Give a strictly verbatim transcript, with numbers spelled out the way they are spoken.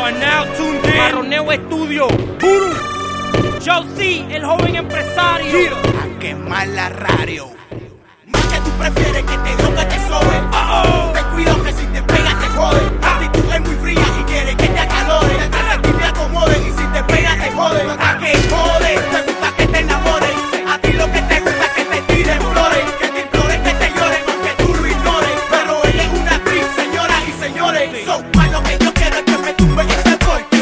are now tuned in. Marroneo Estudio. Buru. Joe C, el joven empresario. Yeah. A quemar la radio. Más que tú prefieres que te drogue, te sobe. Uh -oh. Ten cuidado que si te pegas te jode. La actitud es muy fría y quiere que te acalore. Detrás de ti me acomode y si te pegas te jode. ¿A qué jode? Te gusta que te enamores. A ti lo que te gusta es que te tiren flores. Que te imploren, que te lloren, aunque tú lo ignores. Pero ella es una actriz, señoras y señores. So, más lo que yo quiero es que me tumben ese golpe.